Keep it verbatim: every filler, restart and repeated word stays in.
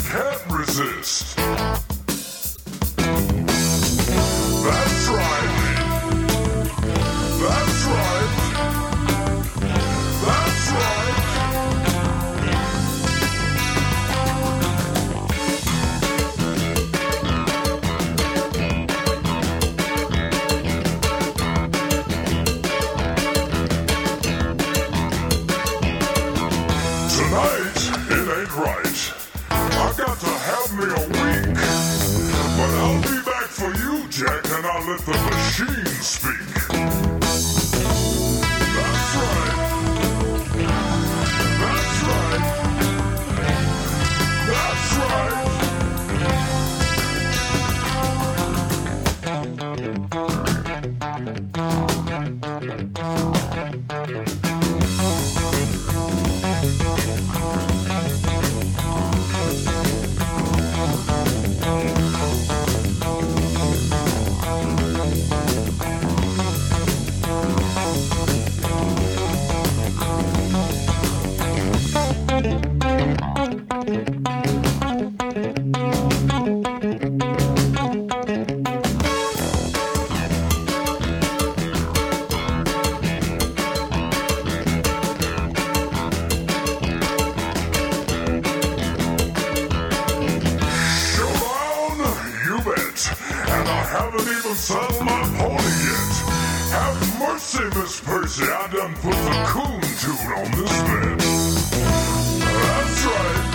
can't resist. That's right. That's right. That's right. Tonight, it ain't right. I got to have me a week. But I'll be back for you, Jack, and I'll let the machine speak. That's right. That's right. That's right. And I haven't even saddled my pony yet. Have mercy, Miss Percy, I done put the coon tune on this bed. That's right.